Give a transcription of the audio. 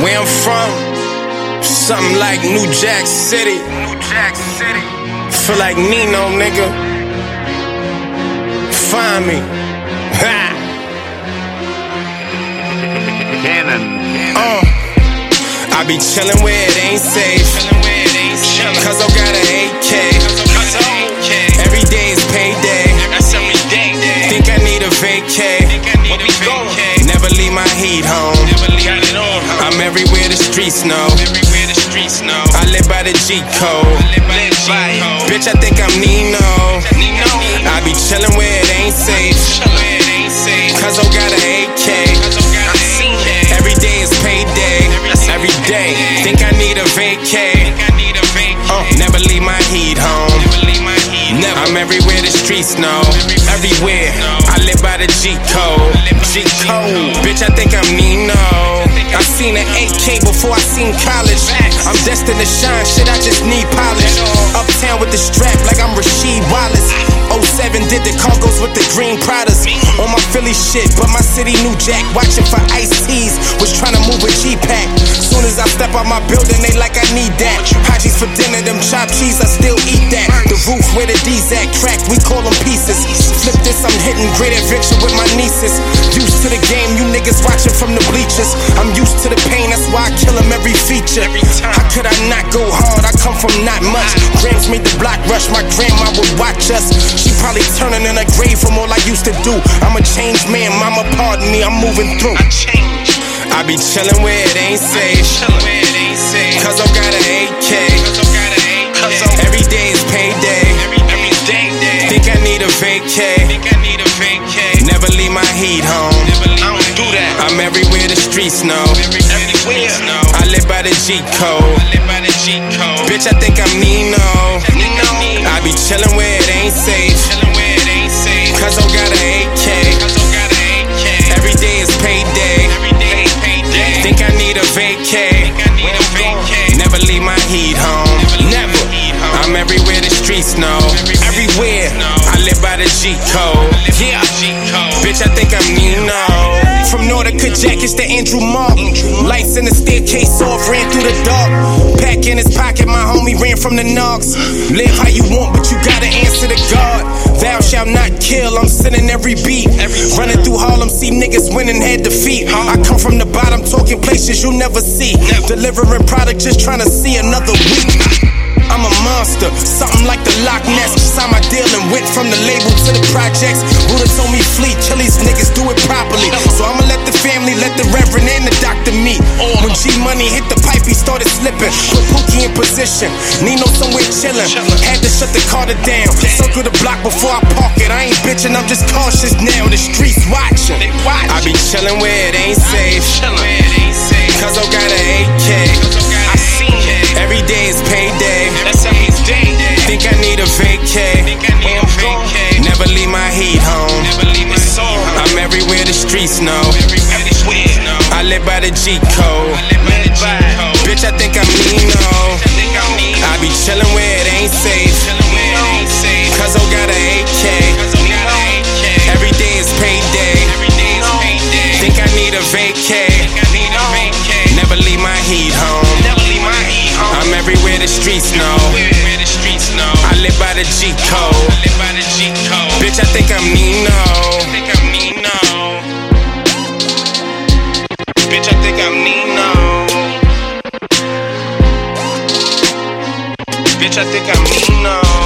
Where I'm from, something like New Jack City. Feel like Nino, nigga. Find me. Ha! I be chillin' where it ain't safe, cause I got an AK. Every day is payday. Think I need a vacay. Never leave my heat home. I'm everywhere the streets know. I live by the G code. Bitch, I think I'm Nino. I be chillin' where it ain't safe, cause I got an AK. Every day is payday. Every day, think I need a vacay. Never leave my heat home. I'm everywhere the streets know. Everywhere, I live by the G code. G code, bitch, I think I'm Nino. I seen an 8K before I seen college. I'm destined to shine, shit, I just need polish. Uptown with the strap like I'm Rasheed Wallace. 07 did the cargoes with the green Pradas. On my Philly shit, but my city New Jack. Watching for iced teas, was trying to move a G-Pack. Soon as I step out my building, they like I need that. Haji's for dinner, them chopped cheese, I still eat that. The roof where the D's at, crack, we call them pieces. Flip this, I'm hitting great adventure with my nieces. Used to the game, you niggas watching from the bleachers. I'm used to the pain, that's why I kill them every feature. How could I not go hard? I come from not much. Grams made the block rush, my grandma would watch us. She probably turning in her grave from all I used to do. I'm a changed man, mama pardon me, I'm moving through. I be chillin' where it ain't safe, cause I got an AK. Every day is payday. Think I need a vacay. Never leave my heat home. I'm everywhere the streets know. I live by the G code. Bitch, I think I'm Nino. I be chillin' where it ain't safe, cause I got an AK. Every day is payday. Think I need a vacay. Never leave my heat home. Never. I'm everywhere the streets know. Everywhere. I live by the G code. Yeah. Bitch, I think I'm Nino. From Nautica jackets to Andrew Mark. Lights in the staircase off, ran through the dark. Pack in his pocket, my homie ran from the knocks. Live how you want, but you gotta answer to God. Thou shalt not kill, I'm sending every beat. Running through Harlem, see niggas winning head to feet. I come from the bottom, talking places you'll never see. Delivering product, just trying to see another week. I'm a monster, something like the Loch Ness. Signed my deal and went from the label to the projects. Buddha told me flee, kill these niggas, do it properly. So I'ma let the family, let the reverend and the doctor meet. When G-Money hit the pipe, he started slipping. Put Pookie in position, Nino somewhere chillin'. Had to shut the Carter down, circle the block before I park it. I ain't bitchin', I'm just cautious now, the streets watching. I be chillin' where it ain't safe, cause I got an AK. Every day is payday. Think I need a vacay. Never leave my heat home. I'm everywhere the streets know. I live by the G code. Bitch, I think I'm Nino. I be chillin' where it ain't safe, cause I got an AK. Every day is payday. Think I need a vacay. Never leave my heat home. I'm everywhere the streets know. I live by the G code. Bitch, I think I'm Nino. Bitch, I think I'm Nino. Bitch, I think I'm Nino.